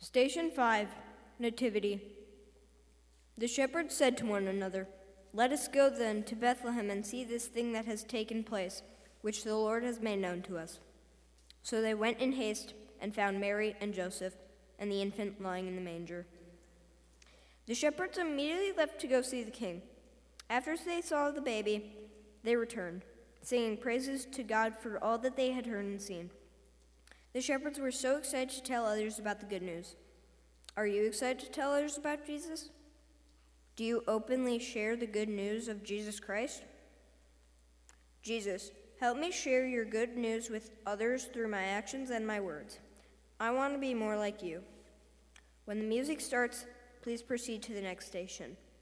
Station 5, Nativity. The shepherds said to one another, "Let us go then to Bethlehem and see this thing that has taken place, which the Lord has made known to us." So they went in haste and found Mary and Joseph and the infant lying in the manger. The shepherds immediately left to go see the king. After they saw the baby, they returned, singing praises to God for all that they had heard and seen. The shepherds were so excited to tell others about the good news. Are you excited to tell others about Jesus? Do you openly share the good news of Jesus Christ? Jesus, help me share your good news with others through my actions and my words. I want to be more like you. When the music starts, please proceed to the next station.